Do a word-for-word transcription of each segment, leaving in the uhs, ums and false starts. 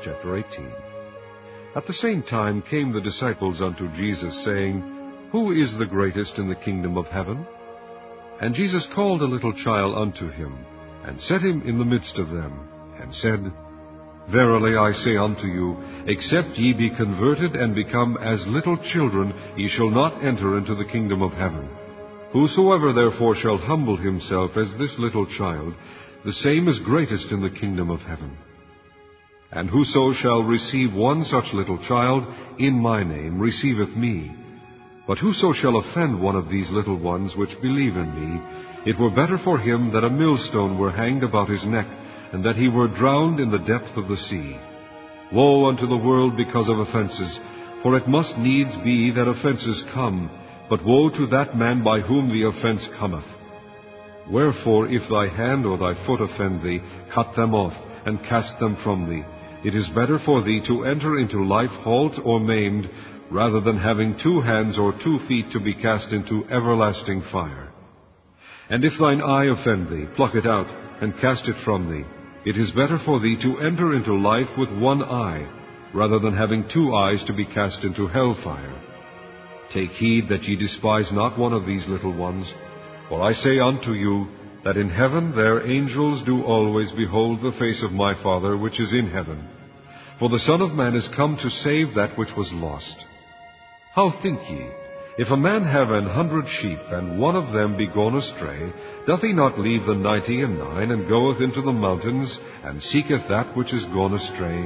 chapter eighteen. At the same time came the disciples unto Jesus, saying, Who is the greatest in the kingdom of heaven? And Jesus called a little child unto him, and set him in the midst of them, and said, Verily I say unto you, except ye be converted and become as little children, ye shall not enter into the kingdom of heaven. Whosoever therefore shall humble himself as this little child, the same is greatest in the kingdom of heaven. And whoso shall receive one such little child in my name receiveth me. But whoso shall offend one of these little ones which believe in me, it were better for him that a millstone were hanged about his neck, and that he were drowned in the depth of the sea. Woe unto the world because of offenses, for it must needs be that offenses come, but woe to that man by whom the offense cometh. Wherefore, if thy hand or thy foot offend thee, cut them off, and cast them from thee. It is better for thee to enter into life halt or maimed, rather than having two hands or two feet to be cast into everlasting fire. And if thine eye offend thee, pluck it out, and cast it from thee. It is better for thee to enter into life with one eye, rather than having two eyes to be cast into hellfire. Take heed that ye despise not one of these little ones. For I say unto you, that in heaven their angels do always behold the face of my Father which is in heaven. For the Son of Man is come to save that which was lost. How think ye? If a man have an hundred sheep, and one of them be gone astray, doth he not leave the ninety and nine, and goeth into the mountains, and seeketh that which is gone astray?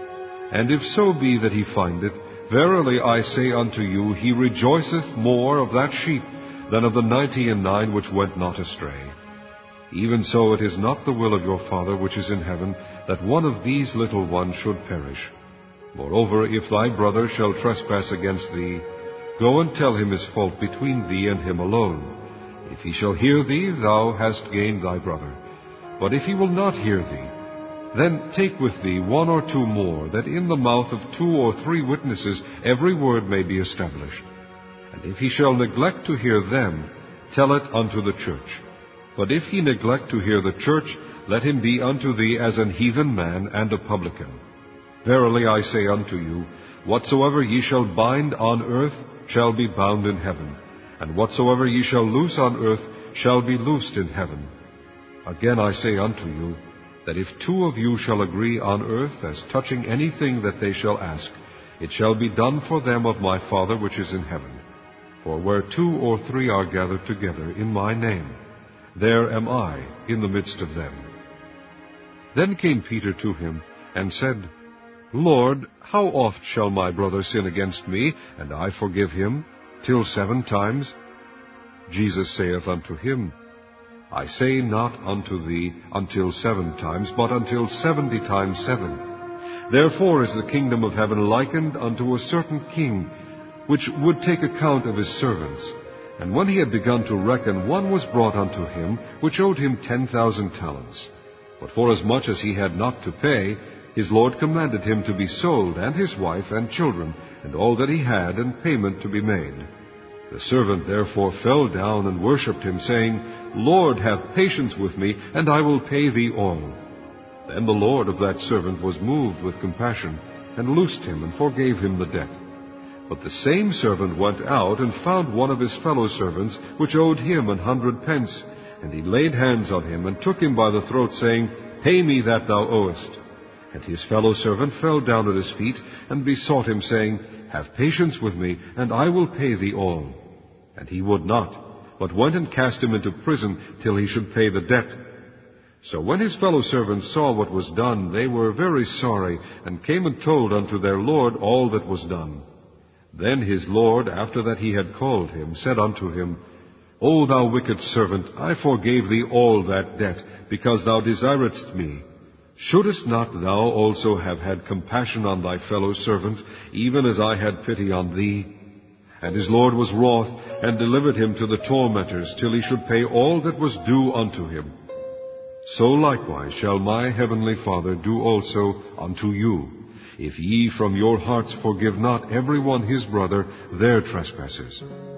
And if so be that he find it, verily I say unto you, he rejoiceth more of that sheep than of the ninety and nine which went not astray. Even so it is not the will of your Father which is in heaven, that one of these little ones should perish. Moreover, if thy brother shall trespass against thee, go and tell him his fault between thee and him alone. If he shall hear thee, thou hast gained thy brother. But if he will not hear thee, then take with thee one or two more, that in the mouth of two or three witnesses every word may be established. And if he shall neglect to hear them, tell it unto the church. But if he neglect to hear the church, let him be unto thee as an heathen man and a publican. Verily I say unto you, whatsoever ye shall bind on earth shall be bound in heaven, and whatsoever ye shall loose on earth shall be loosed in heaven. Again I say unto you, that if two of you shall agree on earth as touching anything that they shall ask, it shall be done for them of my Father which is in heaven. For where two or three are gathered together in my name, there am I in the midst of them. Then came Peter to him, and said, Lord, how oft shall my brother sin against me, and I forgive him? Till seven times? Jesus saith unto him, I say not unto thee until seven times, but until seventy times seven. Therefore is the kingdom of heaven likened unto a certain king, which would take account of his servants. And when he had begun to reckon, one was brought unto him, which owed him ten thousand talents. But forasmuch as he had not to pay, his Lord commanded him to be sold, and his wife and children, and all that he had, and payment to be made. The servant therefore fell down and worshipped him, saying, Lord, have patience with me, and I will pay thee all. Then the Lord of that servant was moved with compassion, and loosed him, and forgave him the debt. But the same servant went out, and found one of his fellow servants, which owed him an hundred pence. And he laid hands on him, and took him by the throat, saying, Pay me that thou owest. And his fellow servant fell down at his feet, and besought him, saying, Have patience with me, and I will pay thee all. And he would not, but went and cast him into prison, till he should pay the debt. So when his fellow servants saw what was done, they were very sorry, and came and told unto their Lord all that was done. Then his Lord, after that he had called him, said unto him, O thou wicked servant, I forgave thee all that debt, because thou desiredst me. Shouldest not thou also have had compassion on thy fellow servant, even as I had pity on thee? And his Lord was wroth, and delivered him to the tormentors, till he should pay all that was due unto him. So likewise shall my heavenly Father do also unto you, if ye from your hearts forgive not every one his brother their trespasses.